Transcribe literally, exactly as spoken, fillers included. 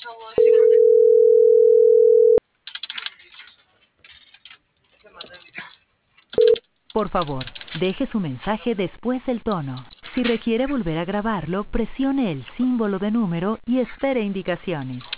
Por favor, deje su mensaje después del tono. Si requiere volver a grabarlo, presione el símbolo de número y espere indicaciones.